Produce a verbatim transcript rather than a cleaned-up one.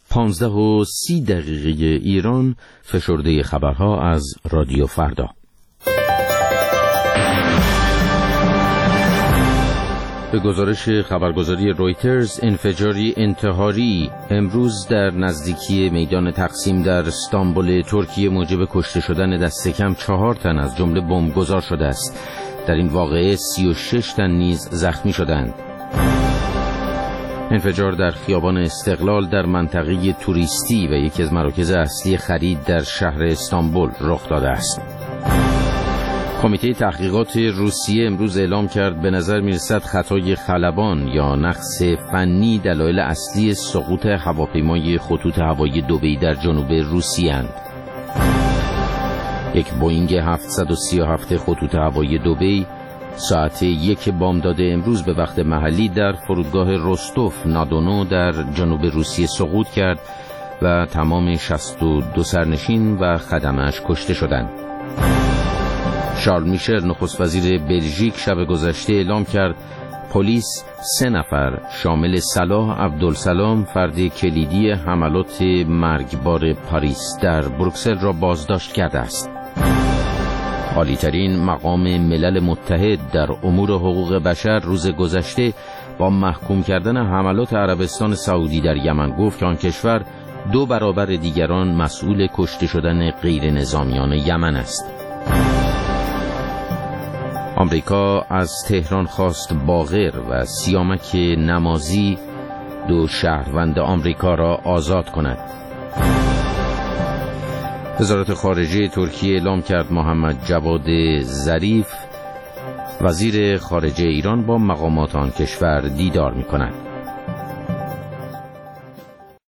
پانزده و سی دقیقه ایران، فشرده خبرها از رادیو فردا. به گزارش خبرگزاری رویترز، انفجاری انتحاری امروز در نزدیکی میدان تقسیم در استانبول ترکیه موجب کشته شدن دست کم چهار تن از جمله بمبگذار شده است. در این واقعه سی و شش تن نیز زخمی شدند. انفجار در خیابان استقلال در منطقه توریستی و یکی از مراکز اصلی خرید در شهر استانبول رخ داده است. کمیته تحقیقات روسیه امروز اعلام کرد به نظر می‌رسد خطای خلبان یا نقص فنی دلایل اصلی سقوط هواپیمای خطوط هوایی دبی در جنوب روسیه اند. یک بوئینگ هفتصد و سی و هفت خطوط هوایی دبی ساعت یک بامداد امروز به وقت محلی در فرودگاه روستوف نادونو در جنوب روسیه سقوط کرد و تمام شصت و دو سرنشین و خدمه‌اش کشته شدند. شارل میشل نخست وزیر بلژیک شب گذشته اعلام کرد پلیس سه نفر شامل صلاح عبدالسلام فرد کلیدی حملات مرگبار پاریس در بروکسل را بازداشت کرده است. عالی‌ترین مقام ملل متحد در امور حقوق بشر روز گذشته با محکوم کردن حملات عربستان سعودی در یمن گفت که آن کشور دو برابر دیگران مسئول کشته شدن غیر نظامیان یمن است. آمریکا از تهران خواست باقر و سیامک نمازی دو شهروند آمریکا را آزاد کند. وزارت خارجه ترکیه اعلام کرد محمد جواد ظریف وزیر خارجه ایران با مقامات آن کشور دیدار می کند.